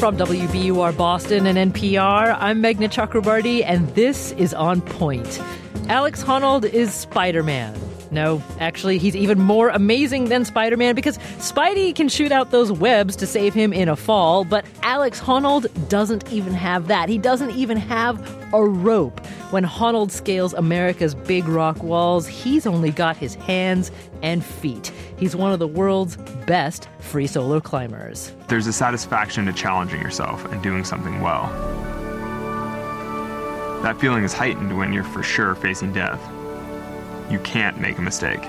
From WBUR Boston and NPR, I'm Meghna Chakrabarti, and this is On Point. Alex Honnold is Spider-Man. No, actually, he's even more amazing than Spider-Man because Spidey can shoot out those webs to save him in a fall, but Alex Honnold doesn't even have that. He doesn't even have a rope. When Honnold scales America's big rock walls, he's only got his hands and feet. He's one of the world's best free solo climbers. There's a satisfaction to challenging yourself and doing something well. That feeling is heightened when you're for sure facing death. You can't make a mistake.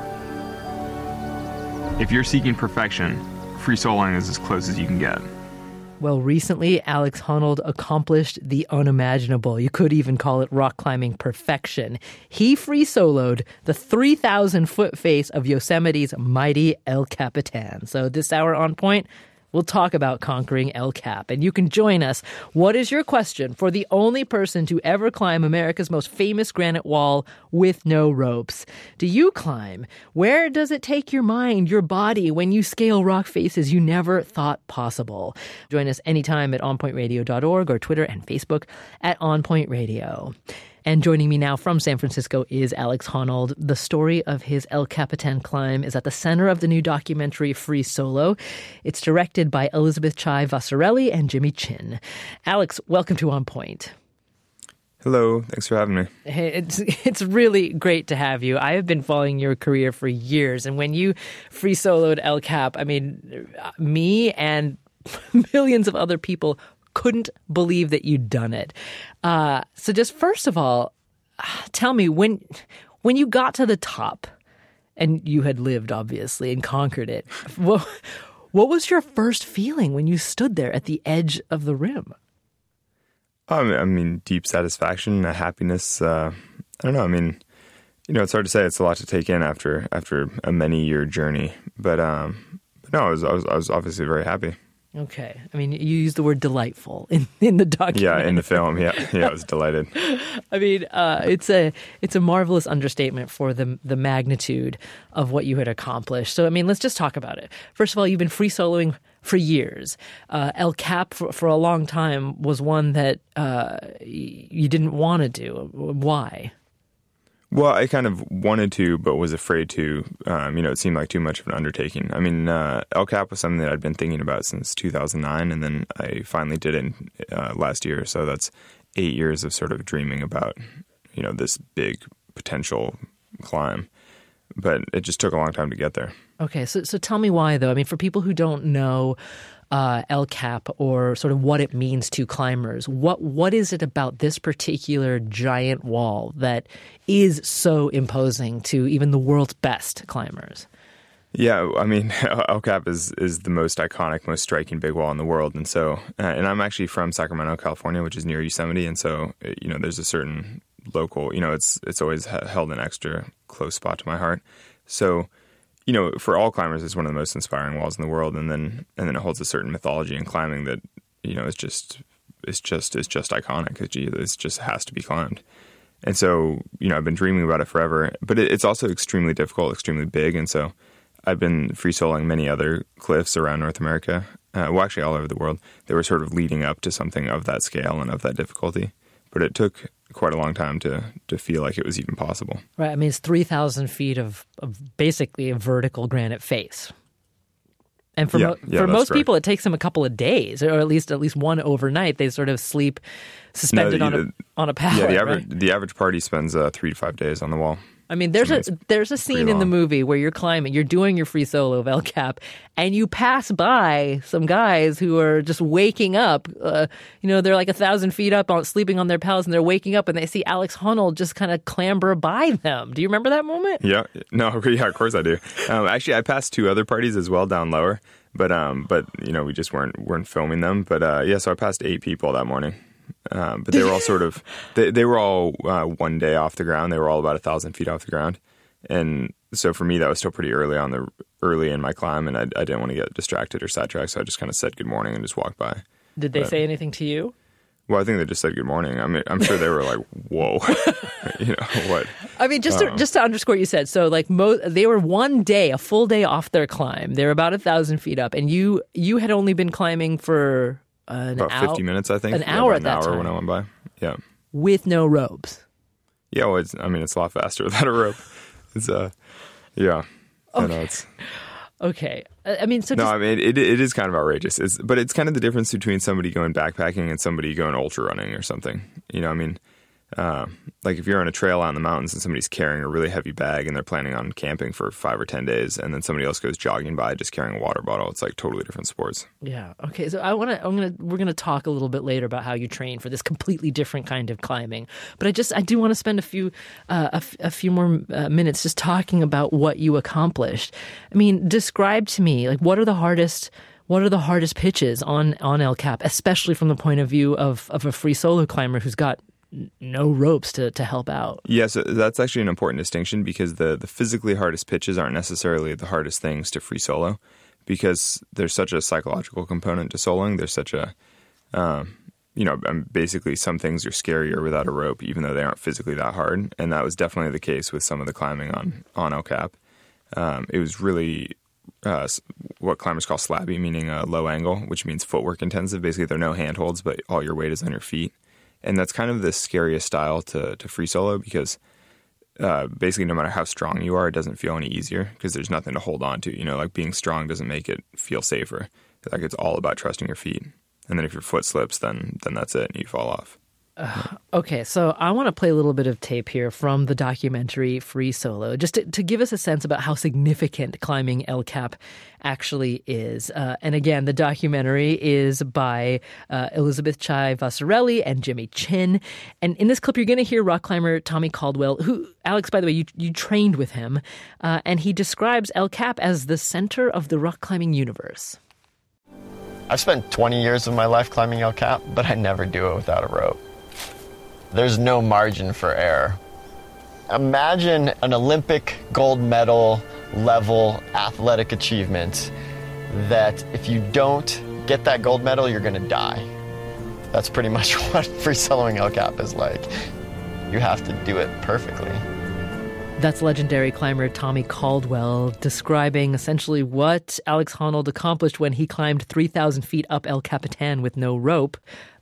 If you're seeking perfection, free soloing is as close as you can get. Well, recently, Alex Honnold accomplished the unimaginable. You could even call it rock climbing perfection. He free soloed the 3,000-foot face of Yosemite's mighty El Capitan. So this hour on Point, we'll talk about conquering El Cap, and you can join us. What is your question for the only person to ever climb America's most famous granite wall with no ropes? Do you climb? Where does it take your mind, your body, when you scale rock faces you never thought possible? Join us anytime at onpointradio.org or Twitter and Facebook at onpointradio. And joining me now from San Francisco is Alex Honnold. The story of his El Capitan climb is at the center of the new documentary Free Solo. It's directed by Elizabeth Chai Vasarhelyi and Jimmy Chin. Alex, welcome to On Point. Hello, thanks for having me. Hey, it's really great to have you. I have been following your career for years, and when you free soloed El Cap, I mean, me and millions of other people couldn't believe that you'd done it. So just first of all, tell me, when you got to the top, and you had lived, obviously, and conquered it, what was your first feeling when you stood there at the edge of the rim? I mean, deep satisfaction, happiness. I don't know. I mean, it's hard to say. It's a lot to take in after a many-year journey. But no, I was obviously very happy. Okay. I mean, you used the word delightful in the documentary. Yeah, in the film. Yeah, I was delighted. I mean, it's a marvelous understatement for the magnitude of what you had accomplished. So, I mean, let's just talk about it. First of all, you've been free soloing for years. El Cap for a long time was one that you didn't want to do. Why? Well, I kind of wanted to, but was afraid to. It seemed like too much of an undertaking. I mean, El Cap was something that I'd been thinking about since 2009, and then I finally did it last year. So that's 8 years of sort of dreaming about, this big potential climb. But it just took a long time to get there. Okay, so tell me why, though. I mean, for people who don't know El Cap or sort of what it means to climbers, what is it about this particular giant wall that is so imposing to even the world's best climbers? Yeah, I mean, El Cap is the most iconic, most striking big wall in the world. And so, and I'm actually from Sacramento, California, which is near Yosemite. And so, there's a certain local, it's always held an extra close spot to my heart. So, for all climbers, it's one of the most inspiring walls in the world, and then it holds a certain mythology in climbing that it's just iconic. It just has to be climbed, and so I've been dreaming about it forever. But it's also extremely difficult, extremely big, and so I've been free soloing many other cliffs around North America, actually all over the world. They were sort of leading up to something of that scale and of that difficulty, but it took quite a long time to feel like it was even possible. Right. I mean, it's 3,000 feet of basically a vertical granite face. And for most people, it takes them a couple of days, or at least one overnight. They sort of sleep suspended on a pallet. Yeah, the average party spends 3 to 5 days on the wall. I mean, there's a scene in the movie where you're climbing, you're doing your free solo of El Cap, and you pass by some guys who are just waking up. They're like 1,000 feet up, sleeping on their pallets, and they're waking up, and they see Alex Honnold just kind of clamber by them. Do you remember that moment? Yeah, of course I do. Actually, I passed 2 other parties as well down lower, but we just weren't filming them. But so I passed 8 people that morning. But they were all sort of, they were all 1 day off the ground. They were all about 1,000 feet off the ground. And so for me, that was still pretty early in my climb, and I didn't want to get distracted or sidetracked. So I just kind of said good morning and just walked by. Did they say anything to you? Well, I think they just said good morning. I mean, I'm sure they were like, whoa, what? I mean, just to underscore what you said. So like they were 1 day, a full day off their climb. They were about 1,000 feet up, and you had only been climbing for about 50 minutes, I think. An hour at an that hour time. when I went by. Yeah. With no ropes. Yeah, well, it's a lot faster without a rope. It's yeah. Okay. I know it's. Okay. I mean, so it is kind of outrageous. But it's kind of the difference between somebody going backpacking and somebody going ultra running or something. You know, I mean, like if you're on a trail out in the mountains and somebody's carrying a really heavy bag and they're planning on camping for 5 or 10 days, and then somebody else goes jogging by just carrying a water bottle, it's like totally different sports. Yeah. Okay. So we're gonna talk a little bit later about how you train for this completely different kind of climbing. But I do want to spend a few more minutes just talking about what you accomplished. I mean, describe to me, like, what are the hardest pitches on El Cap, especially from the point of view of a free solo climber who's got no ropes to help out. Yes, that's actually an important distinction, because the physically hardest pitches aren't necessarily the hardest things to free solo, because there's such a psychological component to soloing. There's such a, basically some things are scarier without a rope, even though they aren't physically that hard. And that was definitely the case with some of the climbing on El Cap. It was really what climbers call slabby, meaning low angle, which means footwork intensive. Basically, there are no handholds, but all your weight is on your feet. And that's kind of the scariest style to free solo, because basically no matter how strong you are, it doesn't feel any easier because there's nothing to hold on to. You know, like being strong doesn't make it feel safer. Like it's all about trusting your feet. And then if your foot slips, then that's it, and you fall off. Okay, so I want to play a little bit of tape here from the documentary Free Solo, just to give us a sense about how significant climbing El Cap actually is. And again, the documentary is by Elizabeth Chai Vasarely and Jimmy Chin. And in this clip, you're going to hear rock climber Tommy Caldwell, who, Alex, by the way, you trained with him, and he describes El Cap as the center of the rock climbing universe. I've spent 20 years of my life climbing El Cap, but I never do it without a rope. There's no margin for error. Imagine an Olympic gold medal level athletic achievement that if you don't get that gold medal, you're going to die. That's pretty much what free soloing El Cap is like. You have to do it perfectly. That's legendary climber Tommy Caldwell describing essentially what Alex Honnold accomplished when he climbed 3,000 feet up El Capitan with no rope.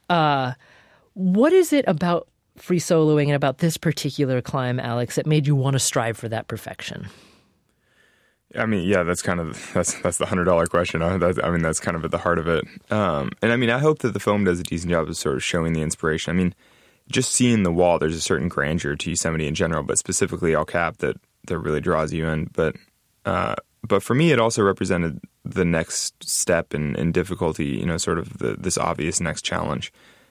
What is it about free soloing and about this particular climb, Alex, that made you want to strive for that perfection? I mean, yeah, that's the $100 question. That's kind of at the heart of it. And I mean, I hope that the film does a decent job of sort of showing the inspiration. I mean, just seeing the wall, there's a certain grandeur to Yosemite in general, but specifically El Cap that really draws you in. But for me, it also represented the next step in difficulty. You know, sort of this obvious next challenge.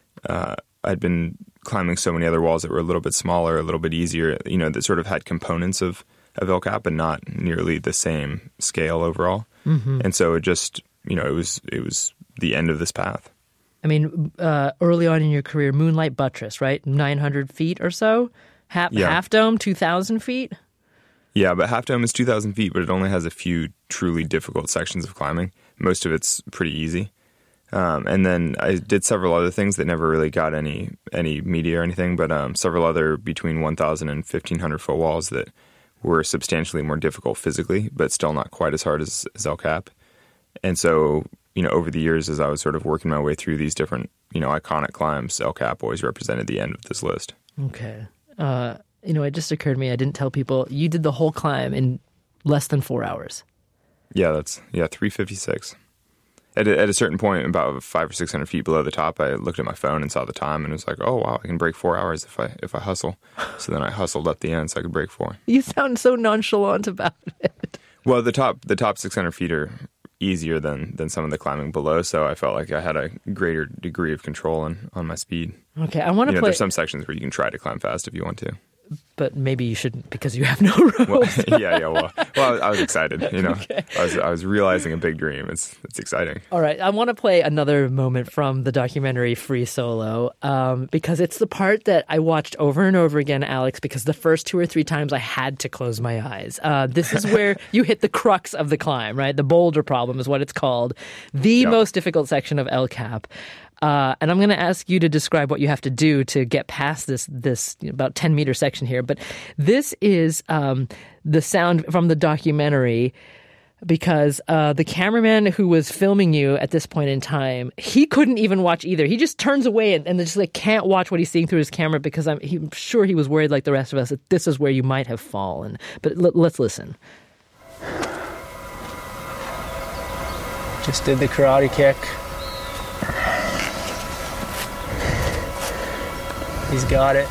I'd been climbing so many other walls that were a little bit smaller, a little bit easier, you know, that sort of had components of El Cap, but not nearly the same scale overall. Mm-hmm. And so it just, you know, it was the end of this path. I mean, early on in your career, Moonlight Buttress, right? 900 feet or so? Half Dome, 2,000 feet? Yeah, but Half Dome is 2,000 feet, but it only has a few truly difficult sections of climbing. Most of it's pretty easy. And then I did several other things that never really got any media or anything, but several other between 1,000 and 1,500 foot walls that were substantially more difficult physically, but still not quite as hard as El Cap. And so, you know, over the years, as I was sort of working my way through these different, you know, iconic climbs, El Cap always represented the end of this list. Okay. You know, it just occurred to me, I didn't tell people, you did the whole climb in less than 4 hours. Yeah, 3:56. At a certain point, about 500 or 600 feet below the top, I looked at my phone and saw the time, and it was like, "Oh wow, I can break 4 hours if I hustle." So then I hustled up the end so I could break 4. You sound so nonchalant about it. Well, the top 600 feet are easier than some of the climbing below, so I felt like I had a greater degree of control on my speed. Okay, I want to play. There's some sections where you can try to climb fast if you want to. But maybe you shouldn't because you have no ropes. Well, I was excited, you know. Okay. I was realizing a big dream. It's exciting. All right, I want to play another moment from the documentary Free Solo because it's the part that I watched over and over again, Alex, because the first 2 or 3 times I had to close my eyes. This is where you hit the crux of the climb, right? The boulder problem is what it's called. The most difficult section of El Cap. And I'm going to ask you to describe what you have to do to get past this about 10-meter section here. But this is the sound from the documentary because the cameraman who was filming you at this point in time, he couldn't even watch either. He just turns away and just like can't watch what he's seeing through his camera because I'm sure he was worried like the rest of us that this is where you might have fallen. But let's listen. Just did the karate kick. He's got it.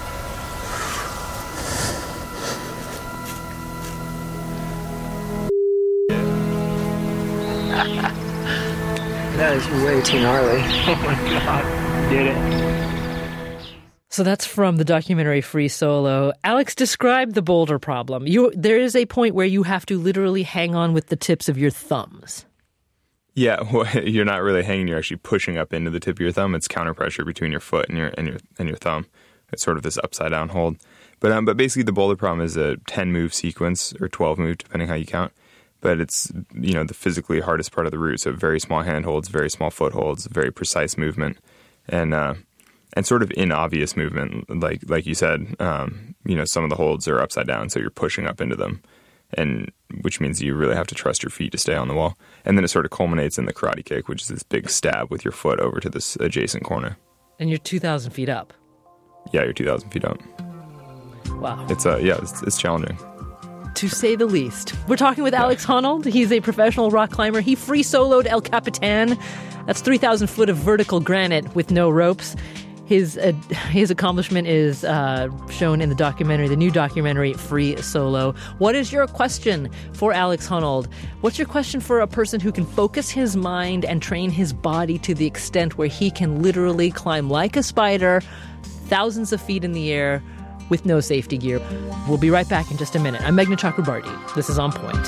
That is way too gnarly. Oh my God. Did it. So that's from the documentary Free Solo. Alex, describe the boulder problem. There is a point where you have to literally hang on with the tips of your thumbs. Yeah, well, you're not really hanging. You're actually pushing up into the tip of your thumb. It's counter pressure between your foot and your thumb. It's sort of this upside down hold. But basically the boulder problem is a 10 move sequence or 12 move, depending how you count. But it's, the physically hardest part of the route. So very small hand holds, very small foot holds, very precise movement, and sort of inobvious movement. Like you said, some of the holds are upside down, so you're pushing up into them, and which means you really have to trust your feet to stay on the wall. And then it sort of culminates in the karate kick, which is this big stab with your foot over to this adjacent corner. And you're 2,000 feet up. Yeah, you're 2,000 feet up. Wow. It's challenging. To say the least. We're talking with Alex Honnold. He's a professional rock climber. He free soloed El Capitan. That's 3,000 foot of vertical granite with no ropes. His accomplishment is shown in the new documentary, Free Solo. What is your question for Alex Honnold? What's your question for a person who can focus his mind and train his body to the extent where he can literally climb like a spider, thousands of feet in the air, with no safety gear? We'll be right back in just a minute. I'm Meghna Chakrabarti. This is On Point.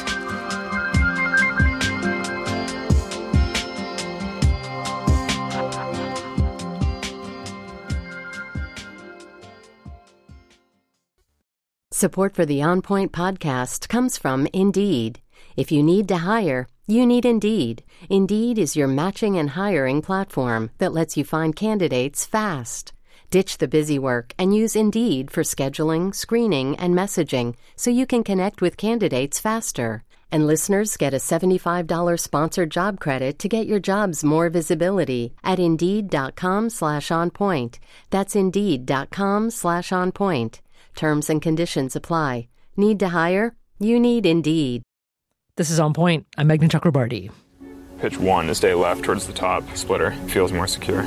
Support for the On Point podcast comes from Indeed. If you need to hire, you need Indeed. Indeed is your matching and hiring platform that lets you find candidates fast. Ditch the busy work and use Indeed for scheduling, screening, and messaging so you can connect with candidates faster. And listeners get a $75 sponsored job credit to get your jobs more visibility at Indeed.com/onpoint. That's Indeed.com/onpoint. Terms and conditions apply. Need to hire? You need Indeed. This is On Point. I'm Meghna Chakrabarti. Pitch 1 is stay left towards the top. Splitter feels more secure.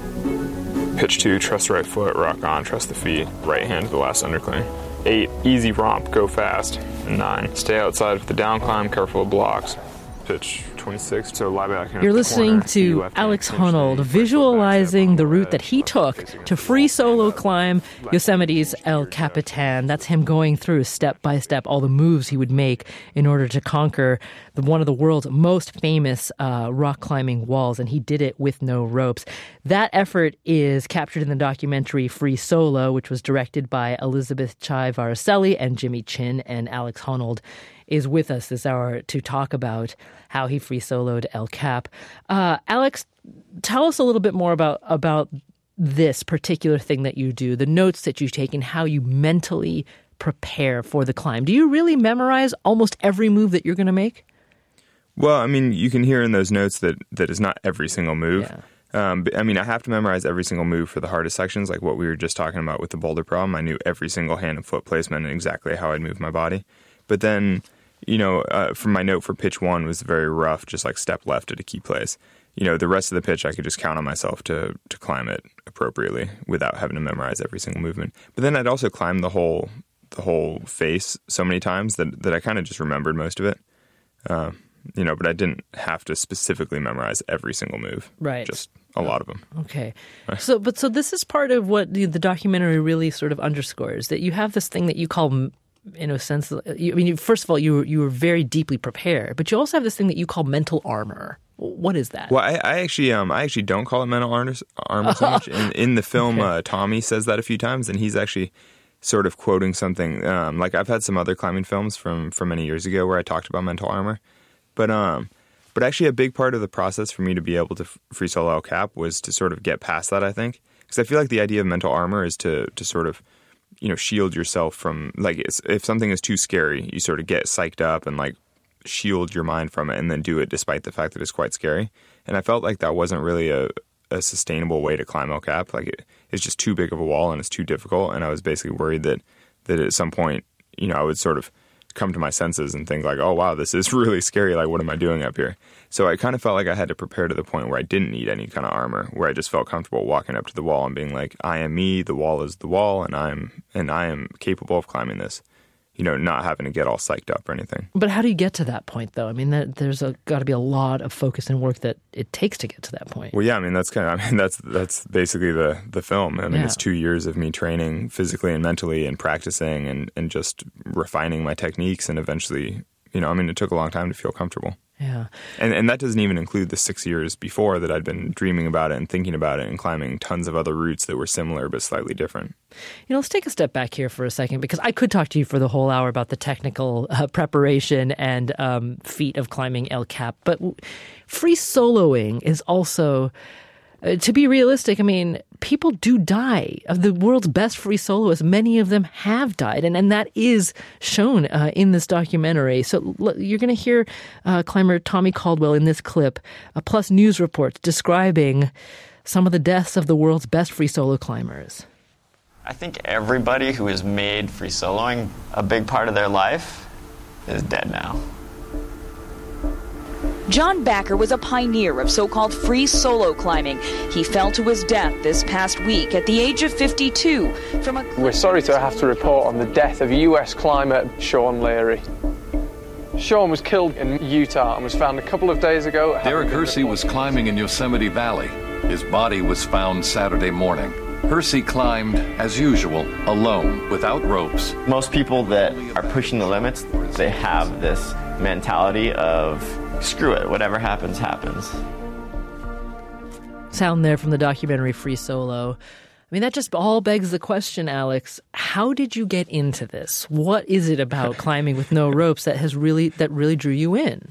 Pitch 2, trust right foot, rock on, trust the feet. Right hand to the last undercling. 8, easy romp, go fast. And 9, stay outside with the down climb, careful of blocks. Pitch 26, so lie back. You're listening to Alex Honnold visualizing the route that he took to free solo climb Yosemite's El Capitan. That's him going through step by step all the moves he would make in order to conquer one of the world's most famous rock climbing walls, and he did it with no ropes. That effort is captured in the documentary Free Solo, which was directed by Elizabeth Chai Varaselli and Jimmy Chin, and Alex Honnold is with us this hour to talk about how he free soloed El Cap. Alex, tell us a little bit more about this particular thing that you do, the notes that you take, and how you mentally prepare for the climb. Do you really memorize almost every move that you're going to make? Well, I mean, you can hear in those notes that is not every single move. Yeah. But, I mean, I have to memorize every single move for the hardest sections, like what we were just talking about with the boulder problem. I knew every single hand and foot placement and exactly how I'd move my body. But then, from my note for pitch 1 was very rough, just like step left at a key place. The rest of the pitch, I could just count on myself to climb it appropriately without having to memorize every single movement. But then I'd also climb the whole face so many times that I kind of just remembered most of it. But I didn't have to specifically memorize every single move. Right. Just a lot of them. Okay. So this is part of what the documentary really sort of underscores, that you have this thing that you call, in a sense, first of all, you were very deeply prepared, but you also have this thing that you call mental armor. What is that? Well, I actually don't call it mental armor so much. In the film, okay. Tommy says that a few times, and he's actually sort of quoting something. Like I've had some other climbing films from many years ago where I talked about mental armor, but actually a big part of the process for me to be able to free solo El Cap was to sort of get past that, I think, because I feel like the idea of mental armor is to sort of shield yourself from, like, if something is too scary, you sort of get psyched up and like shield your mind from it and then do it despite the fact that it's quite scary. And I felt like that wasn't really a sustainable way to climb El Cap. Like it's just too big of a wall and it's too difficult. And I was basically worried that at some point, I would sort of come to my senses and think like, oh, wow, this is really scary. Like, what am I doing up here? So I kind of felt like I had to prepare to the point where I didn't need any kind of armor, where I just felt comfortable walking up to the wall and being like, I am me, the wall is the wall, and I am capable of climbing this. Not having to get all psyched up or anything. But how do you get to that point, though? I mean, there's got to be a lot of focus and work that it takes to get to that point. Well, yeah, that's basically the film. It's 2 years of me training physically and mentally and practicing and just refining my techniques, and eventually, it took a long time to feel comfortable. Yeah. And that doesn't even include the 6 years before that I'd been dreaming about it and thinking about it and climbing tons of other routes that were similar but slightly different. Let's take a step back here for a second, because I could talk to you for the whole hour about the technical preparation and feat of climbing El Cap. But free soloing is also, to be realistic, people do die. Of the world's best free soloists, many of them have died. And that is shown in this documentary. So you're going to hear climber Tommy Caldwell in this clip, plus news reports describing some of the deaths of the world's best free solo climbers. I think everybody who has made free soloing a big part of their life is dead now. John Backer was a pioneer of so-called free solo climbing. He fell to his death this past week at the age of 52 from a... We're sorry to have to report on the death of US climber Sean Leary. Sean was killed in Utah and was found a couple of days ago. Derek Hersey was climbing in Yosemite Valley. His body was found Saturday morning. Hersey climbed, as usual, alone, without ropes. Most people that are pushing the limits, they have this mentality of, screw it, whatever happens, happens. Sound there from the documentary Free Solo. That just all begs the question, Alex, how did you get into this? What is it about climbing with no ropes that really drew you in?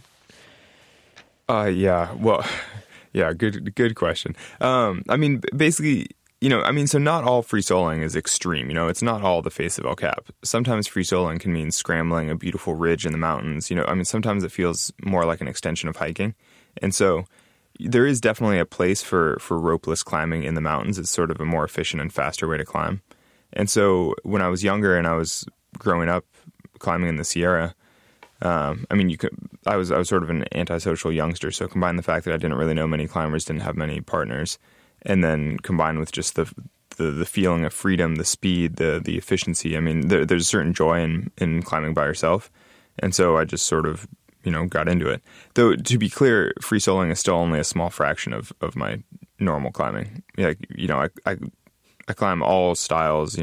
Good question. Basically, so not all free soloing is extreme. It's not all the face of El Cap. Sometimes free soloing can mean scrambling a beautiful ridge in the mountains. Sometimes it feels more like an extension of hiking. And so there is definitely a place for ropeless climbing in the mountains. It's sort of a more efficient and faster way to climb. And so when I was younger and I was growing up climbing in the Sierra, I was sort of an antisocial youngster. So combine the fact that I didn't really know many climbers, didn't have many partners, and then combined with just the feeling of freedom, the speed, the efficiency. There's a certain joy in climbing by yourself. And so I just sort of, got into it. Though, to be clear, free soloing is still only a small fraction of my normal climbing. I climb all styles,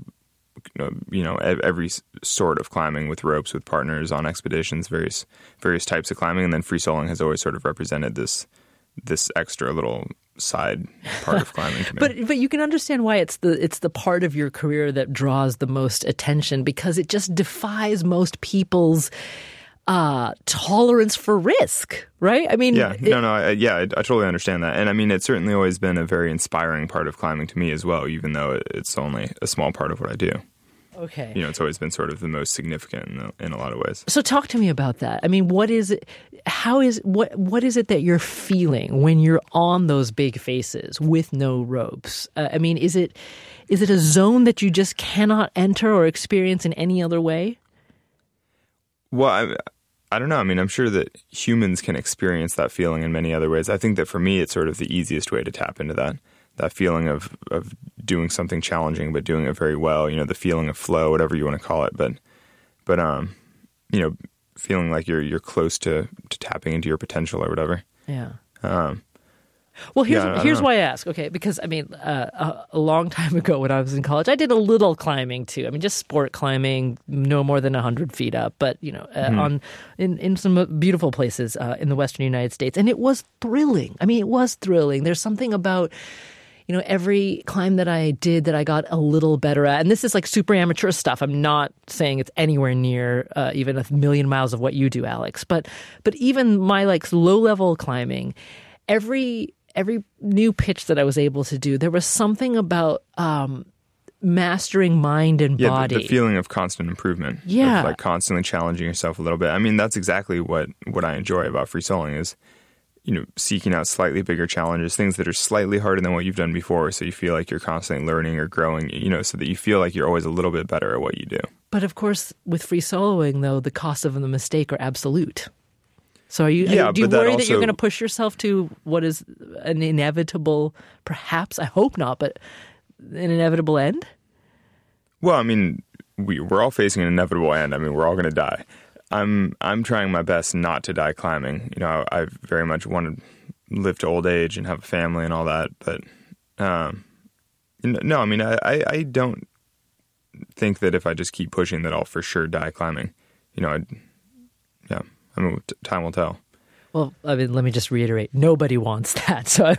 every sort of climbing with ropes, with partners, on expeditions, various types of climbing. And then free soloing has always sort of represented this extra little side part of climbing to me. But you can understand why it's the part of your career that draws the most attention, because it just defies most people's tolerance for risk, right? I totally understand that. And it's certainly always been a very inspiring part of climbing to me as well, even though it's only a small part of what I do. Okay. It's always been sort of the most significant in a lot of ways. So talk to me about that. What is it? What is it that you're feeling when you're on those big faces with no ropes? Is it a zone that you just cannot enter or experience in any other way? Well, I don't know. I'm sure that humans can experience that feeling in many other ways. I think that for me, it's sort of the easiest way to tap into that feeling of doing something challenging but doing it very well. The feeling of flow, whatever you want to call it. But feeling like you're close to tapping into your potential or whatever. Yeah. Well, here's why I ask. Okay, because a long time ago when I was in college, I did a little climbing too. Just sport climbing, no more than 100 feet up, but in some beautiful places in the Western United States, and it was thrilling. It was thrilling. There's something about every climb that I did that I got a little better at. And this is like super amateur stuff. I'm not saying it's anywhere near even a million miles of what you do, Alex. But even my low level climbing, every new pitch that I was able to do, there was something about mastering mind and body. The feeling of constant improvement. Yeah. Of, like, constantly challenging yourself a little bit. I mean, that's exactly what I enjoy about free soloing is, you know, seeking out slightly bigger challenges, things that are slightly harder than what you've done before, so you feel like you're constantly learning or growing, you know, so that you feel like you're always a little bit better at what you do. But of course, with free soloing, though, the costs of the mistake are absolute. So do you worry that you're going to push yourself to what is an inevitable, perhaps, I hope not, but an inevitable end? Well, I mean, we're all facing an inevitable end. I mean, we're all going to die. I'm trying my best not to die climbing. You know, I very much want to live to old age and have a family and all that. But no, I mean, I don't think that if I just keep pushing that I'll for sure die climbing. You know, time will tell. Well, I mean, let me just reiterate: nobody wants that. So,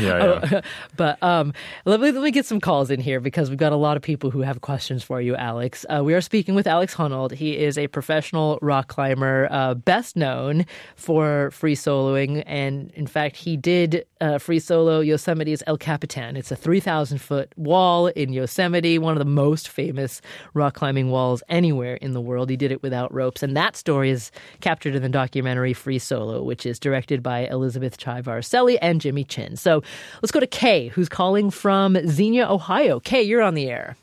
but let me get some calls in here because we've got a lot of people who have questions for you, Alex. We are speaking with Alex Honnold. He is a professional rock climber, best known for free soloing, and in fact, he did free solo Yosemite's El Capitan. It's a 3,000-foot wall in Yosemite, one of the most famous rock climbing walls anywhere in the world. He did it without ropes, and that story is captured in the documentary Free Solo, which is directed by Elizabeth Chai Varselli and Jimmy Chin. So let's go to Kay, who's calling from Xenia, Ohio. Kay, you're on the air.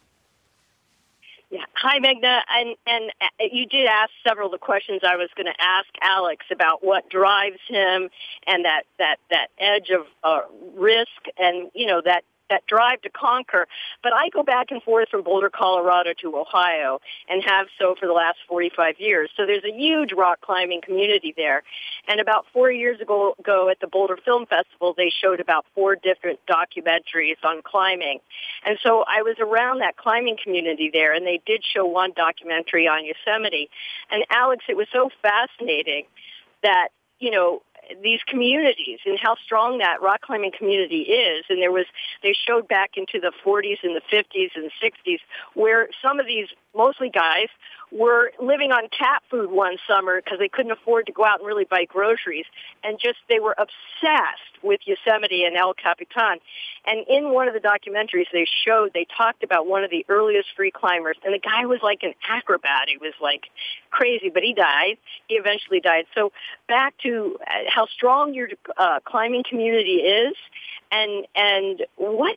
Yeah. Hi, Meghna. And you did ask several of the questions I was going to ask Alex about what drives him and that edge of risk and, you know, that drive to conquer. But I go back and forth from Boulder, Colorado to Ohio and have so for the last 45 years. So there's a huge rock climbing community there. And about 4 years ago at the Boulder Film Festival, they showed about 4 different documentaries on climbing. And so I was around that climbing community there, and they did show one documentary on Yosemite. And Alex, it was so fascinating that, you know, these communities and how strong that rock climbing community is. And they showed back into the 40s and the 50s and the 60s where some of these, mostly guys, were living on cat food one summer because they couldn't afford to go out and really buy groceries. And just, they were obsessed with Yosemite and El Capitan. And in one of the documentaries they talked about one of the earliest free climbers. And the guy was like an acrobat. He was like crazy, but he died. He eventually died. So back to how strong your climbing community is. And what,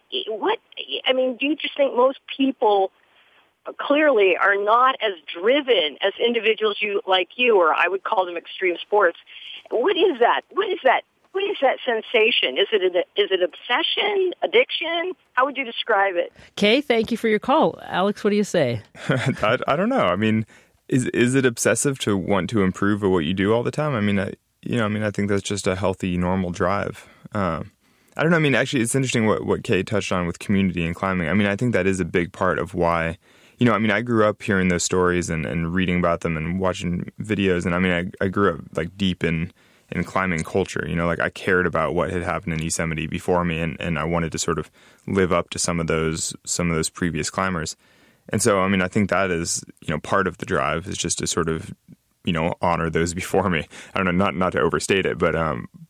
I mean, do you just think most people clearly are not as driven as individuals like you, or I would call them extreme sports? What is that? What is that sensation? Is it obsession, addiction? How would you describe it? Kay, thank you for your call. Alex, what do you say? I don't know. I mean, is it obsessive to want to improve at what you do all the time? I mean, I think that's just a healthy, normal drive. I don't know. I mean, actually, it's interesting what Kay touched on with community and climbing. I mean, I think that is a big part of why. You know, I mean, I grew up hearing those stories and reading about them and watching videos. And I mean, I grew up like deep in climbing culture. You know, like I cared about what had happened in Yosemite before me, and I wanted to sort of live up to some of those previous climbers. And so, I mean, I think that is, you know, part of the drive is just to sort of, you know, honor those before me. I don't know, not to overstate it, but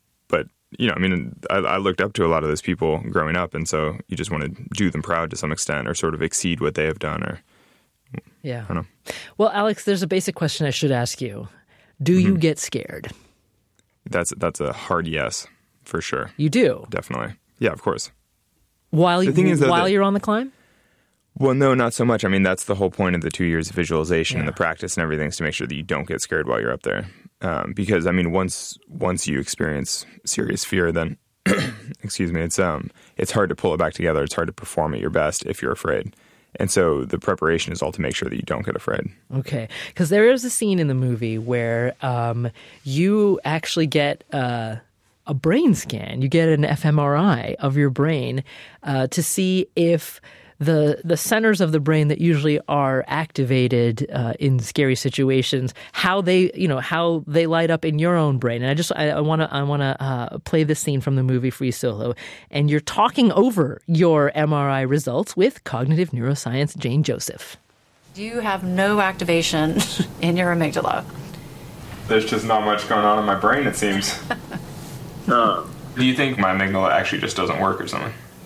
you know, I mean, I looked up to a lot of those people growing up, and so you just want to do them proud to some extent, or sort of exceed what they have done, or. Yeah. I don't know. Well, Alex, there's a basic question I should ask you. Do you get scared? That's a hard yes, for sure. You do? Definitely. Yeah, of course. While you're on the climb? Well, no, not so much. I mean, that's the whole point of the 2 years of visualization and the practice and everything is to make sure that you don't get scared while you're up there. Because, I mean, once you experience serious fear, then, excuse me, it's hard to pull it back together. It's hard to perform at your best if you're afraid. And so the preparation is all to make sure that you don't get afraid. Okay. Because there is a scene in the movie where you actually get a brain scan. You get an fMRI of your brain to see if the centers of the brain that usually are activated in scary situations, how they light up in your own brain. And I want to play this scene from the movie Free Solo, and you're talking over your MRI results with cognitive neuroscience Jane Joseph. You have no activation in your amygdala. There's just not much going on in my brain, it seems. Do you think my amygdala actually just doesn't work or something?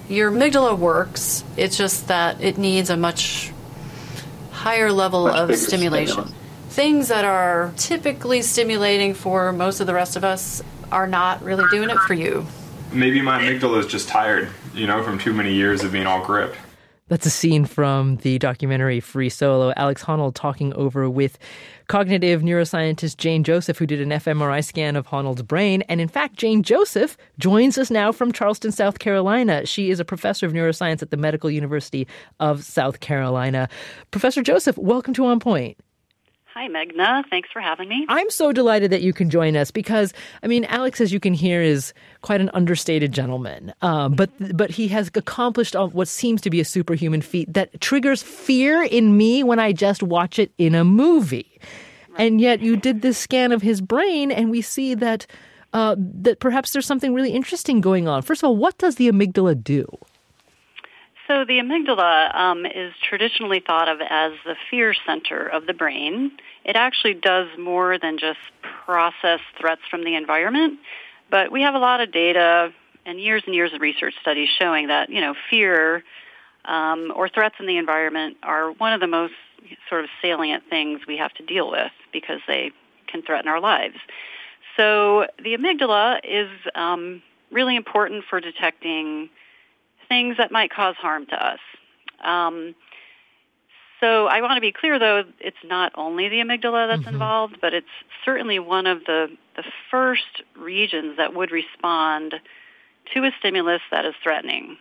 Your amygdala works. It's just that it needs a much higher level of stimulation. Things that are typically stimulating for most of the rest of us are not really doing it for you. Maybe my amygdala is just tired, from too many years of being all gripped. That's a scene from the documentary Free Solo. Alex Honnold talking over with cognitive neuroscientist Jane Joseph, who did an fMRI scan of Honnold's brain. And in fact, Jane Joseph joins us now from Charleston, South Carolina. She is a professor of neuroscience at the Medical University of South Carolina. Professor Joseph, welcome to On Point. Hi, Meghna. Thanks for having me. I'm so delighted that you can join us because, Alex, as you can hear, is quite an understated gentleman. But he has accomplished what seems to be a superhuman feat that triggers fear in me when I just watch it in a movie. Right. And yet you did this scan of his brain, and we see that that perhaps there's something really interesting going on. First of all, what does the amygdala do? So the amygdala is traditionally thought of as the fear center of the brain. It actually does more than just process threats from the environment, but we have a lot of data and years of research studies showing that, fear or threats in the environment are one of the most sort of salient things we have to deal with because they can threaten our lives. So the amygdala is really important for detecting things that might cause harm to us. So I want to be clear, though, it's not only the amygdala that's involved, but it's certainly one of the first regions that would respond to a stimulus that is threatening.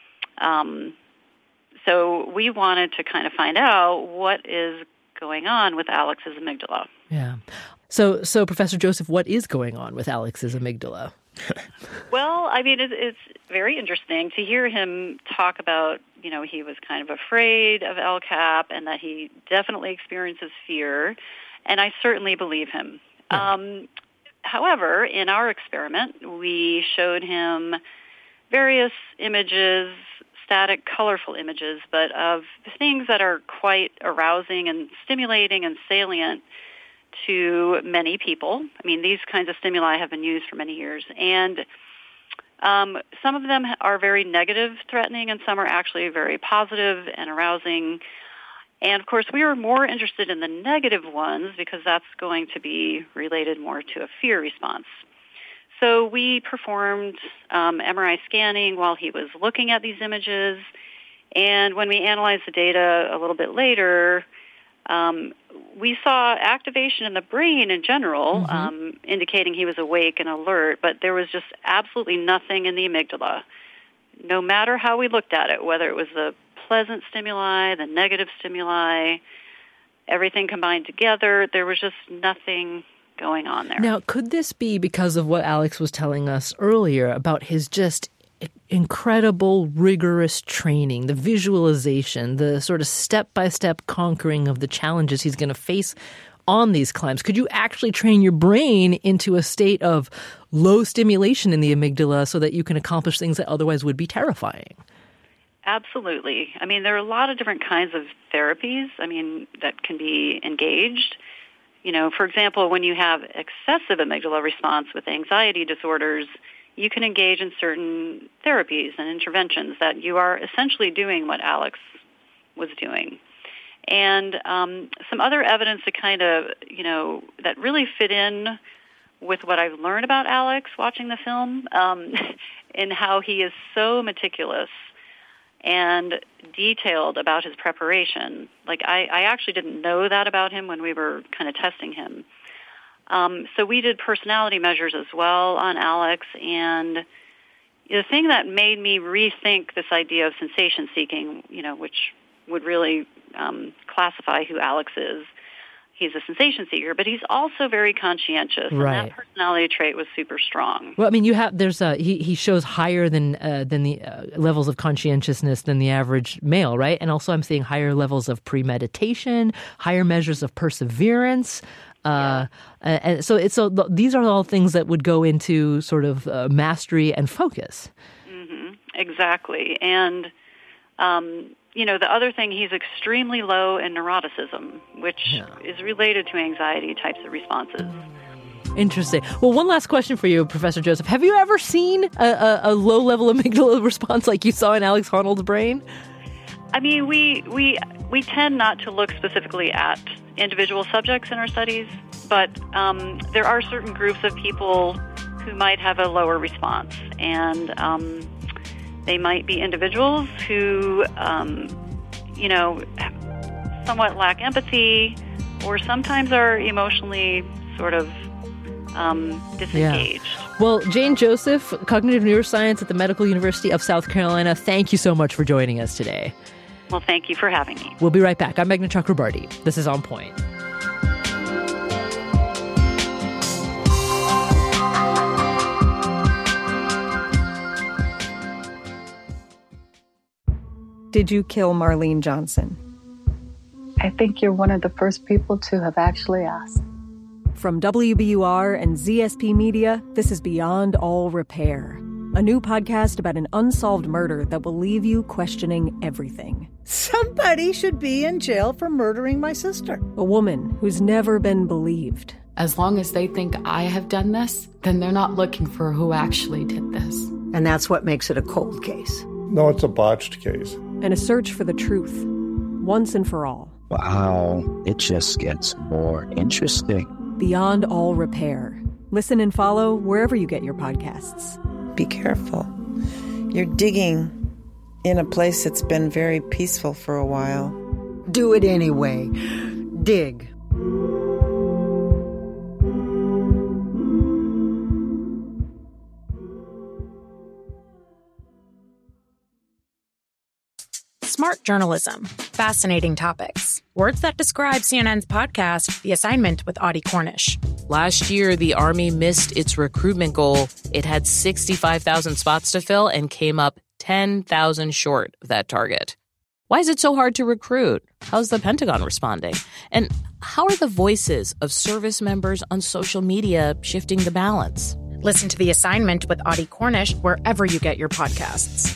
So we wanted to kind of find out what is going on with Alex's amygdala. Yeah. So Professor Joseph, what is going on with Alex's amygdala? Well, it's very interesting to hear him talk about, he was kind of afraid of LCAP and that he definitely experiences fear, and I certainly believe him. Yeah. However, in our experiment, we showed him various images, static, colorful images, but of things that are quite arousing and stimulating and salient to many people. These kinds of stimuli have been used for many years. And some of them are very negative, threatening, and some are actually very positive and arousing. And, of course, we were more interested in the negative ones because that's going to be related more to a fear response. So we performed MRI scanning while he was looking at these images. And when we analyzed the data a little bit later, we saw activation in the brain in general, indicating he was awake and alert, but there was just absolutely nothing in the amygdala. No matter how we looked at it, whether it was the pleasant stimuli, the negative stimuli, everything combined together, there was just nothing going on there. Now, could this be because of what Alex was telling us earlier about his just incredible, rigorous training, the visualization, the sort of step-by-step conquering of the challenges he's going to face on these climbs? Could you actually train your brain into a state of low stimulation in the amygdala so that you can accomplish things that otherwise would be terrifying? Absolutely. There are a lot of different kinds of therapies, that can be engaged. For example, when you have excessive amygdala response with anxiety disorders, you can engage in certain therapies and interventions that you are essentially doing what Alex was doing. And some other evidence to kind of, that really fit in with what I've learned about Alex watching the film, and how he is so meticulous and detailed about his preparation. I actually didn't know that about him when we were kind of testing him. So we did personality measures as well on Alex, and the thing that made me rethink this idea of sensation seeking, which would really classify who Alex is. He's a sensation seeker, but he's also very conscientious, right. And that personality trait was super strong. Well, he shows higher than the levels of conscientiousness than the average male, right? And also I'm seeing higher levels of premeditation, higher measures of perseverance. And so these are all things that would go into sort of mastery and focus. Mm-hmm. Exactly. And, the other thing, he's extremely low in neuroticism, which is related to anxiety types of responses. Interesting. Well, one last question for you, Professor Joseph. Have you ever seen a low-level amygdala response like you saw in Alex Honnold's brain? I mean, we tend not to look specifically at individual subjects in our studies, but there are certain groups of people who might have a lower response, and they might be individuals who, somewhat lack empathy, or sometimes are emotionally sort of disengaged. Yeah. Well, Jane Joseph, Cognitive Neuroscience at the Medical University of South Carolina, thank you so much for joining us today. Well, thank you for having me. We'll be right back. I'm Meghna Chakrabarti. This is On Point. Did you kill Marlene Johnson? I think you're one of the first people to have actually asked. From WBUR and ZSP Media, this is Beyond All Repair, a new podcast about an unsolved murder that will leave you questioning everything. Somebody should be in jail for murdering my sister. A woman who's never been believed. As long as they think I have done this, then they're not looking for who actually did this. And that's what makes it a cold case. No, it's a botched case. And a search for the truth, once and for all. Wow, it just gets more interesting. Beyond All Repair. Listen and follow wherever you get your podcasts. Be careful. You're digging in a place that's been very peaceful for a while. Do it anyway. Dig. Smart journalism. Fascinating topics. Words that describe CNN's podcast, The Assignment with Audie Cornish. Last year, the Army missed its recruitment goal. It had 65,000 spots to fill and came up 10,000 short of that target. Why is it so hard to recruit? How's the Pentagon responding? And how are the voices of service members on social media shifting the balance? Listen to The Assignment with Audie Cornish wherever you get your podcasts.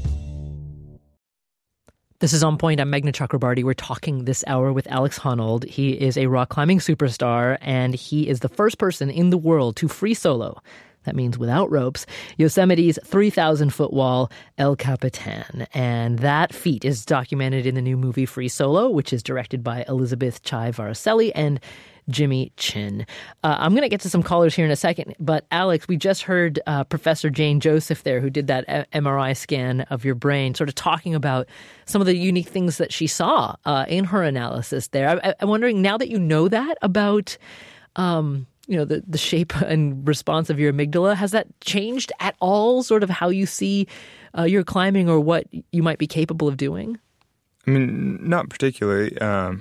This is On Point. I'm Meghna Chakrabarti. We're talking this hour with Alex Honnold. He is a rock climbing superstar, and he is the first person in the world to free solo. That means without ropes, Yosemite's 3,000-foot wall, El Capitan. And that feat is documented in the new movie Free Solo, which is directed by Elizabeth Chai Varaselli and Jimmy Chin. I'm going to get to some callers here in a second, but Alex, we just heard Professor Jane Joseph there, who did that MRI scan of your brain, sort of talking about some of the unique things that she saw in her analysis there. I'm wondering, now that you know that about the shape and response of your amygdala, has that changed at all sort of how you see your climbing or what you might be capable of doing? I mean, not particularly.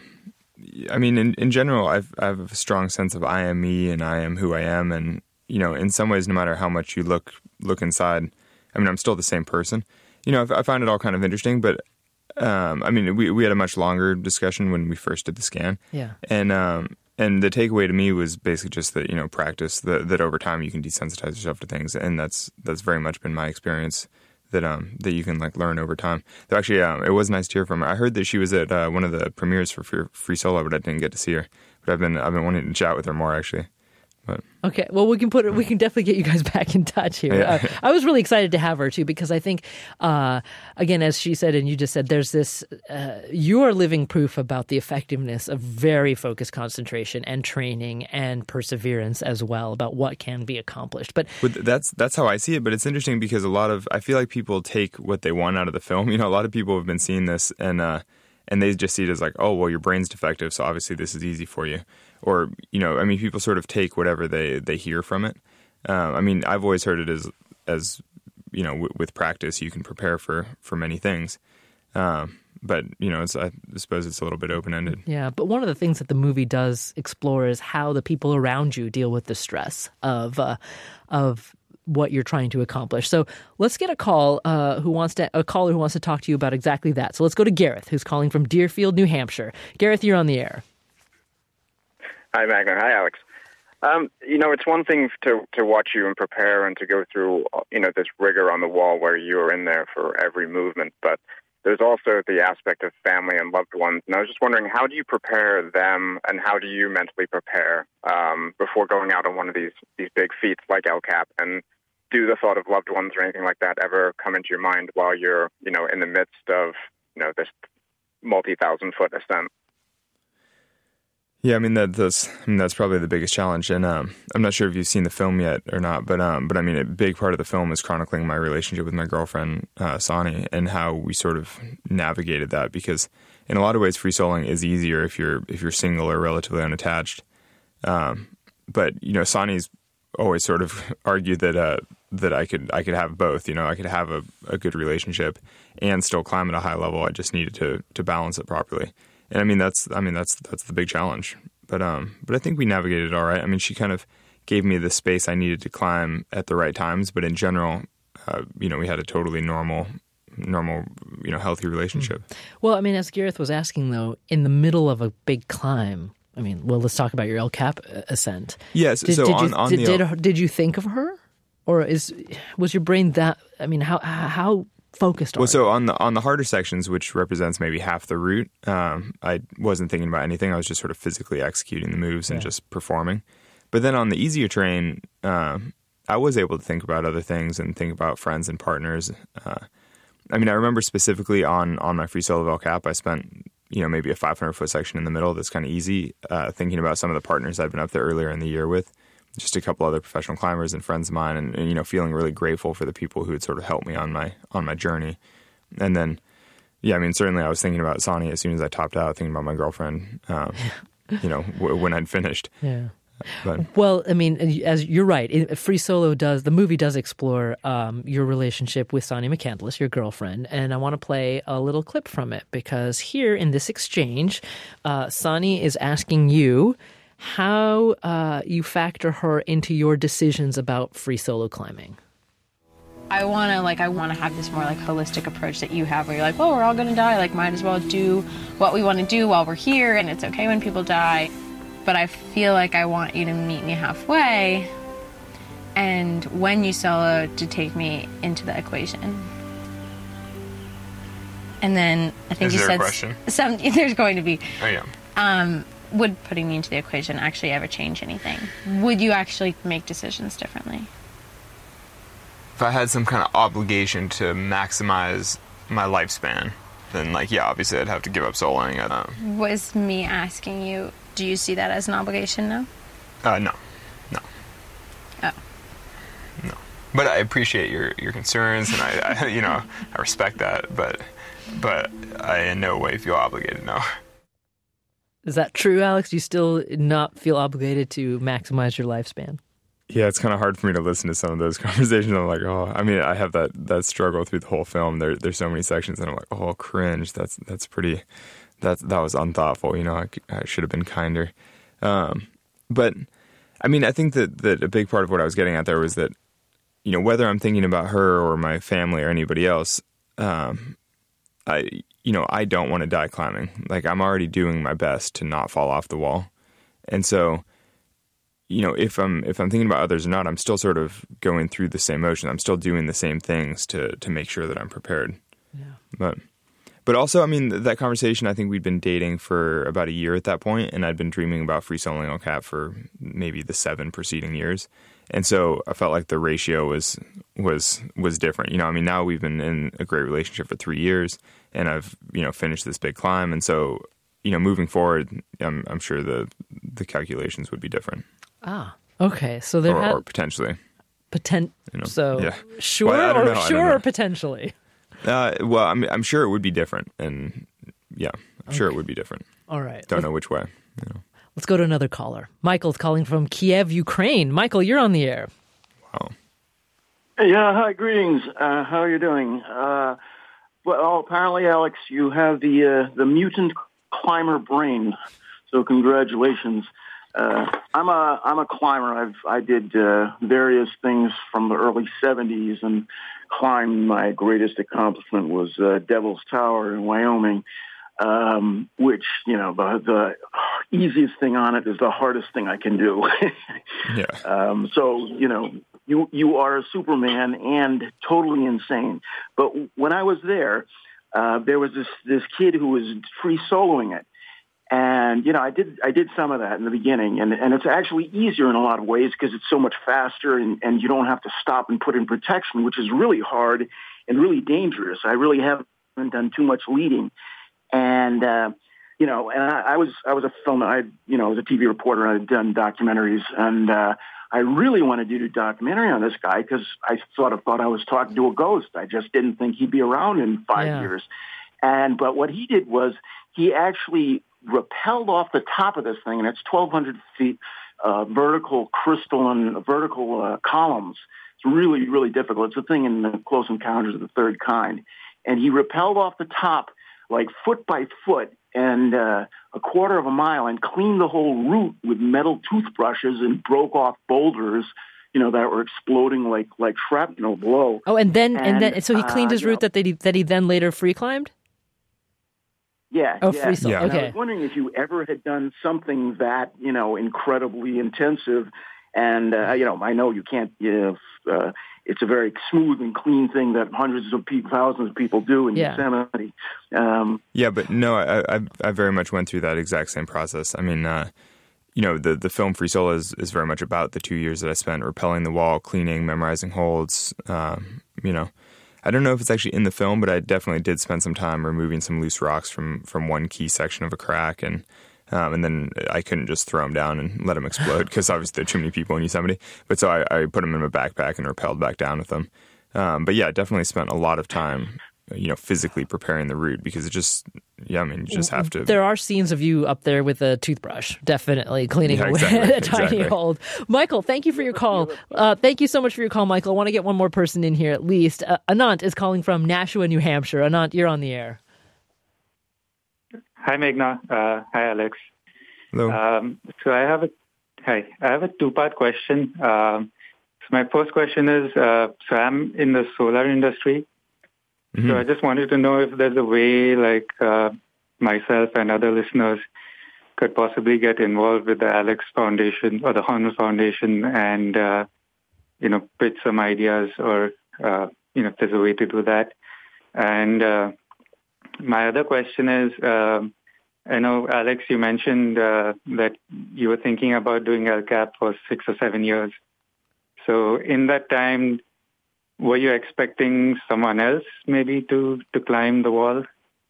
I mean, in general, I have a strong sense of I am me and I am who I am. And, in some ways, no matter how much you look inside, I mean, I'm still the same person. I find it all kind of interesting. But, I mean, we had a much longer discussion when we first did the scan. Yeah. And the takeaway to me was basically just that, practice, that over time you can desensitize yourself to things. And that's very much been my experience. That you can learn over time. Though actually, it was nice to hear from her. I heard that she was at one of the premieres for Free Solo, but I didn't get to see her. But I've been wanting to chat with her more actually. But okay, well, we can definitely get you guys back in touch here. Yeah. I was really excited to have her too, because I think, again, as she said and you just said, there's this. You are living proof about the effectiveness of very focused concentration and training and perseverance as well, about what can be accomplished. But that's how I see it. But it's interesting because I feel like people take what they want out of the film. A lot of people have been seeing this and they just see it as oh, well, your brain's defective, so obviously this is easy for you. Or, people sort of take whatever they hear from it. I've always heard it as with practice, you can prepare for many things. But, I suppose it's a little bit open-ended. Yeah, but one of the things that the movie does explore is how the people around you deal with the stress of what you're trying to accomplish. So let's get a caller who wants to talk to you about exactly that. So let's go to Gareth, who's calling from Deerfield, New Hampshire. Gareth, you're on the air. Hi, Meghna. Hi, Alex. It's one thing to watch you and prepare and to go through, this rigor on the wall where you're in there for every movement. But there's also the aspect of family and loved ones. And I was just wondering, how do you prepare them, and how do you mentally prepare before going out on one of these big feats like El Cap? And do the thought of loved ones or anything like that ever come into your mind while you're, in the midst of, this multi-thousand-foot ascent? Yeah, I mean that's probably the biggest challenge, and I'm not sure if you've seen the film yet or not, but I mean a big part of the film is chronicling my relationship with my girlfriend Sani and how we sort of navigated that, because in a lot of ways free soloing is easier if you're single or relatively unattached, but Sani's always sort of argued that I could have both, I could have a good relationship and still climb at a high level. I just needed to balance it properly. And that's the big challenge. But I think we navigated it all right. I mean, she kind of gave me the space I needed to climb at the right times. But in general, we had a totally normal, healthy relationship. Well, I mean, as Gareth was asking, though, in the middle of a big climb, I mean, well, let's talk about your El Cap ascent. Yes. Did you think of her, or was your brain that? I mean, how focused on? Well, so on the harder sections, which represents maybe half the route, I wasn't thinking about anything. I was just sort of physically executing the moves and just performing. But then on the easier terrain, I was able to think about other things and think about friends and partners. I mean, I remember specifically on my free solo of El Cap, I spent maybe a 500-foot section in the middle that's kind of easy, thinking about some of the partners I'd been up there earlier in the year with, just a couple other professional climbers and friends of mine, and feeling really grateful for the people who had sort of helped me on my journey. And then, I mean, certainly I was thinking about Sani as soon as I topped out, thinking about my girlfriend, when I'd finished. Yeah. But, well, I mean, as you're right, Free Solo the movie does explore your relationship with Sani McCandless, your girlfriend, and I want to play a little clip from it, because here in this exchange, Sani is asking you how you factor her into your decisions about free solo climbing. I want to have this more holistic approach that you have, where you're like, well, we're all going to die, might as well do what we want to do while we're here, and it's okay when people die. But I feel like I want you to meet me halfway, and when you solo, to take me into the equation. And then I think you said... Is there a question? There's going to be. Oh, yeah. Would putting me into the equation actually ever change anything? Would you actually make decisions differently? If I had some kind of obligation to maximize my lifespan, then, obviously I'd have to give up soloing. Was me asking you, do you see that as an obligation now? No. Oh. No. But I appreciate your concerns, and I respect that, but I in no way feel obligated, no. Is that true, Alex? Do you still not feel obligated to maximize your lifespan? Yeah, it's kind of hard for me to listen to some of those conversations. I'm like, I mean, I have that struggle through the whole film. There's so many sections, and I'm like, cringe. That was unthoughtful. I should have been kinder. But I mean, I think that a big part of what I was getting at there was that, whether I'm thinking about her or my family or anybody else, I don't want to die climbing. I'm already doing my best to not fall off the wall. And so, if I'm thinking about others or not, I'm still sort of going through the same motion. I'm still doing the same things to make sure that I'm prepared. Yeah. But also, I mean, that conversation, I think we'd been dating for about a year at that point, and I'd been dreaming about free soloing El Cap for maybe the 7 preceding years. And so I felt like the ratio was different. I mean, now we've been in a great relationship for 3 years, and I've, finished this big climb. And so, moving forward, I'm sure the calculations would be different. Ah, okay. So or potentially. So yeah. Sure, well, or sure, or potentially. Well, I'm sure it would be different, and yeah, I'm sure it would be different. All right. Don't know which way. Let's go to another caller. Michael's calling from Kiev, Ukraine. Michael, you're on the air. Wow. Yeah, hi, greetings. How are you doing? Well, apparently, Alex, you have the mutant climber brain, so congratulations. I'm a climber. I did various things from the early 70s and climbed. My greatest accomplishment was Devil's Tower in Wyoming, which, the easiest thing on it is the hardest thing I can do. Yeah. So, you are a Superman and totally insane. But when I was there, there was this kid who was free soloing it. And, I did some of that in the beginning, and it's actually easier in a lot of ways because it's so much faster and you don't have to stop and put in protection, which is really hard and really dangerous. I really haven't done too much leading. And, and I was a film, I was a TV reporter, I had done documentaries, and I really wanted to do a documentary on this guy because I sort of thought I was talking to a ghost. I just didn't think he'd be around in 5 years. But what he did was he actually rappelled off the top of this thing, and it's 1,200 feet vertical crystalline, vertical columns. It's really, really difficult. It's a thing in the Close Encounters of the Third Kind. And he rappelled off the top like foot by foot and a quarter of a mile and cleaned the whole route with metal toothbrushes and broke off boulders, that were exploding like shrapnel below. Oh, and then so he cleaned his route that he then later free climbed? Yeah. Oh, free solo. Yeah. Okay. I was wondering if you ever had done something that, incredibly intensive. And, I know you can't, it's a very smooth and clean thing that hundreds of people, thousands of people do in Yosemite. But no, I very much went through that exact same process. I mean, the film Free Solo is very much about the 2 years that I spent rappelling the wall, cleaning, memorizing holds, I don't know if it's actually in the film, but I definitely did spend some time removing some loose rocks from one key section of a crack, and then I couldn't just throw them down and let them explode because obviously there are too many people in Yosemite. But so I put them in my backpack and rappelled back down with them. But yeah, I definitely spent a lot of time, physically preparing the route because it just, you just have to. There are scenes of you up there with a toothbrush, definitely cleaning away a tiny hold. Michael, thank you for your call. Thank you so much for your call, Michael. I want to get one more person in here at least. Anant is calling from Nashua, New Hampshire. Anant, you're on the air. Hi, Meghna. Hi, Alex. Hello. So I have a two-part question. So my first question is, so I'm in the solar industry. Mm-hmm. So I just wanted to know if there's a way like myself and other listeners could possibly get involved with the Alex Foundation or the Honor Foundation and, pitch some ideas or, if there's a way to do that. And my other question is, I know, Alex, you mentioned that you were thinking about doing LCAP for 6 or 7 years. So in that time, were you expecting someone else maybe to climb the wall?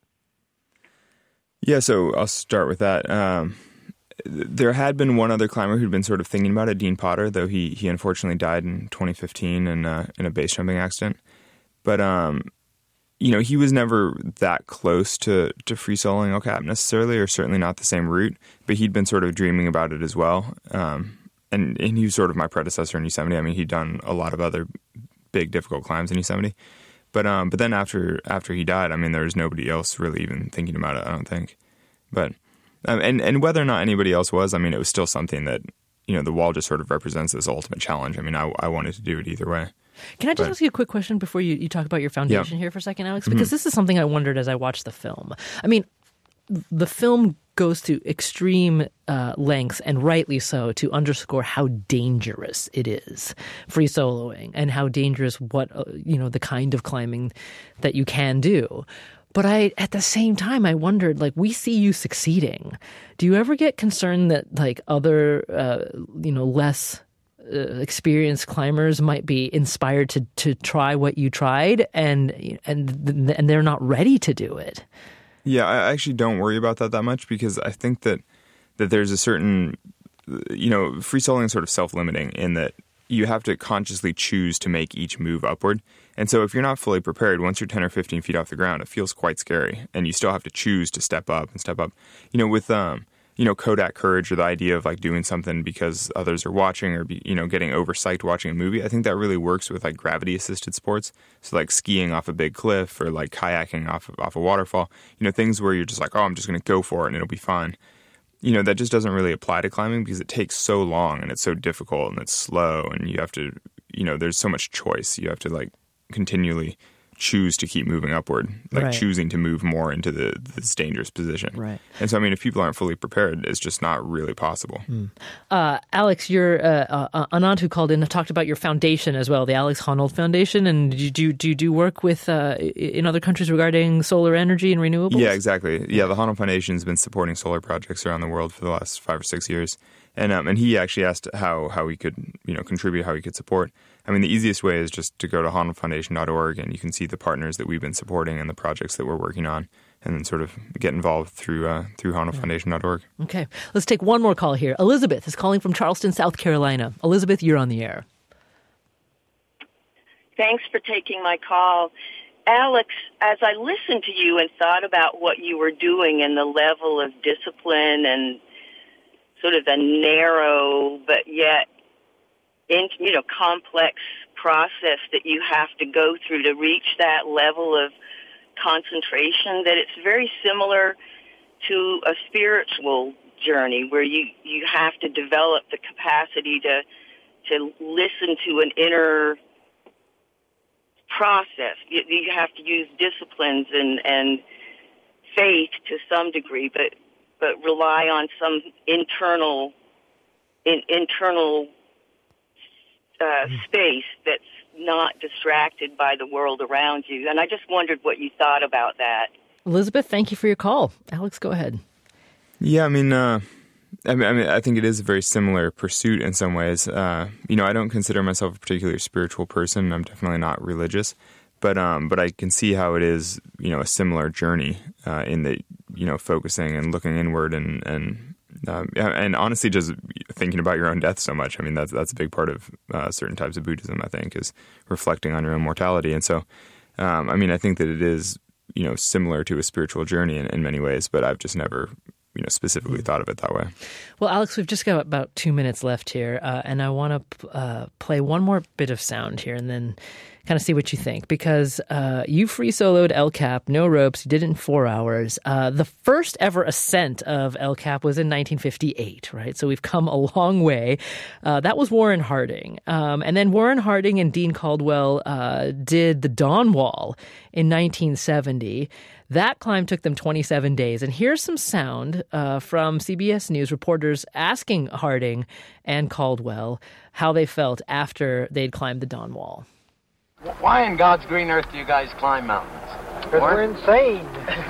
Yeah, so I'll start with that. There had been one other climber who'd been sort of thinking about it, Dean Potter, though he unfortunately died in 2015 in a base jumping accident. But, he was never that close to free soloing El Cap necessarily, or certainly not the same route, but he'd been sort of dreaming about it as well. And he was sort of my predecessor in Yosemite. I mean, he'd done a lot of other big, difficult climbs in Yosemite. But then after he died, I mean, there was nobody else really even thinking about it, I don't think. But and whether or not anybody else was, I mean, it was still something that, the wall just sort of represents this ultimate challenge. I mean, I wanted to do it either way. Can I just ask you a quick question before you talk about your foundation here for a second, Alex? Because this is something I wondered as I watched the film. I mean, the film goes to extreme lengths, and rightly so, to underscore how dangerous it is, free soloing, and how dangerous the kind of climbing that you can do. But at the same time, I wondered, we see you succeeding. Do you ever get concerned that, other, less experienced climbers might be inspired to try what you tried, and they're not ready to do it? Yeah, I actually don't worry about that much because I think that there's a certain, free soloing is sort of self-limiting in that you have to consciously choose to make each move upward. And so if you're not fully prepared, once you're 10 or 15 feet off the ground, it feels quite scary. And you still have to choose to step up and step up. With Kodak courage, or the idea of doing something because others are watching, or getting oversight watching a movie. I think that really works with gravity assisted sports. So skiing off a big cliff, or kayaking off a waterfall. Things where you're just I'm just going to go for it and it'll be fine. That just doesn't really apply to climbing because it takes so long and it's so difficult and it's slow and you have to, there's so much choice. You have to continually choose to keep moving upward, like choosing to move more into this dangerous position. Right. And so, I mean, if people aren't fully prepared, it's just not really possible. Alex, your Anantu called in and talked about your foundation as well, the Alex Honnold Foundation. And do you do work with in other countries regarding solar energy and renewables? Yeah, exactly. Yeah, the Honnold Foundation has been supporting solar projects around the world for the last 5 or 6 years. And he actually asked how we could contribute, how we could support. I mean, the easiest way is just to go to honnoldfoundation.org, and you can see the partners that we've been supporting and the projects that we're working on, and then sort of get involved through honnoldfoundation.org. Okay. Let's take one more call here. Elizabeth is calling from Charleston, South Carolina. Elizabeth, you're on the air. Thanks for taking my call. Alex, as I listened to you and thought about what you were doing and the level of discipline and sort of the narrow but yet complex process that you have to go through to reach that level of concentration, that it's very similar to a spiritual journey where you have to develop the capacity to listen to an inner process. You have to use disciplines and faith to some degree, but rely on some internal space that's not distracted by the world around you. And I just wondered what you thought about that. Elizabeth, thank you for your call. Alex, go ahead. Yeah, I mean, I think it is a very similar pursuit in some ways. I don't consider myself a particularly spiritual person. I'm definitely not religious, but I can see how it is, a similar journey in that, focusing and looking inward and honestly just thinking about your own death so much. I mean, that's a big part of certain types of Buddhism, I think, is reflecting on your own mortality. And so, I think that it is, similar to a spiritual journey in many ways, but I've just never specifically thought of it that way. Well, Alex, we've just got about 2 minutes left here, and I want to play one more bit of sound here and then kind of see what you think, because you free soloed El Cap, no ropes, you did it in 4 hours. The first ever ascent of El Cap was in 1958, right? So we've come a long way. That was Warren Harding. And then Warren Harding and Dean Caldwell did the Dawn Wall in 1970. That climb took them 27 days. And here's some sound from CBS News reporters asking Harding and Caldwell how they felt after they'd climbed the Dawn Wall. Why in God's green earth do you guys climb mountains? Because we're insane.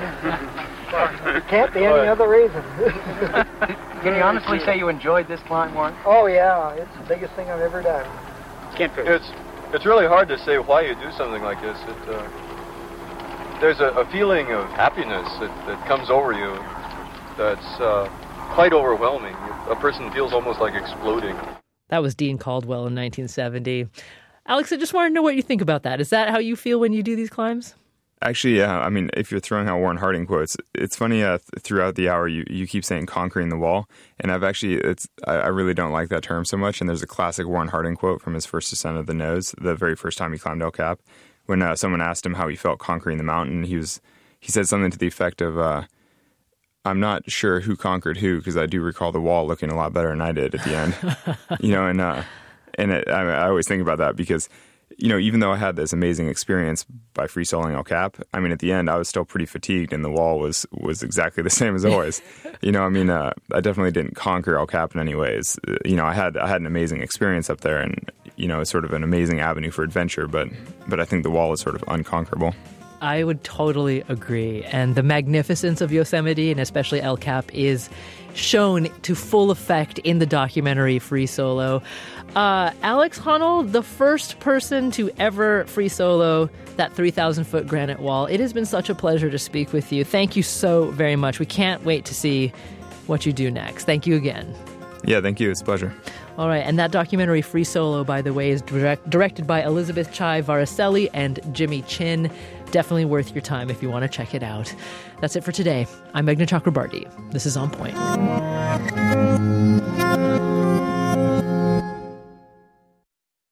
It can't be any other reason. Can you honestly say you enjoyed this climb, Warren? Oh, yeah. It's the biggest thing I've ever done. It's really hard to say why you do something like this. There's a feeling of happiness that comes over you that's quite overwhelming. A person feels almost like exploding. That was Dean Caldwell in 1970. Alex, I just want to know what you think about that. Is that how you feel when you do these climbs? Actually, yeah. I mean, if you're throwing out Warren Harding quotes, it's funny, throughout the hour you keep saying conquering the wall. And I really don't like that term so much. And there's a classic Warren Harding quote from his first ascent of the Nose, the very first time he climbed El Cap, when someone asked him how he felt conquering the mountain. He said something to the effect of, I'm not sure who conquered who, because I do recall the wall looking a lot better than I did at the end. I always think about that because, even though I had this amazing experience by free soloing El Cap, I mean, at the end, I was still pretty fatigued and the wall was exactly the same as always. I definitely didn't conquer El Cap in any ways. I had an amazing experience up there and, it's sort of an amazing avenue for adventure, but I think the wall is sort of unconquerable. I would totally agree. And the magnificence of Yosemite, and especially El Cap, is shown to full effect in the documentary Free Solo. Alex Honnold, the first person to ever free solo that 3,000-foot granite wall. It has been such a pleasure to speak with you. Thank you so very much. We can't wait to see what you do next. Thank you again. Yeah, thank you. It's a pleasure. All right, and that documentary, Free Solo, by the way, is directed by Elizabeth Chai Varaselli and Jimmy Chin. Definitely worth your time if you want to check it out. That's it for today. I'm Meghna Chakrabarti. This is On Point.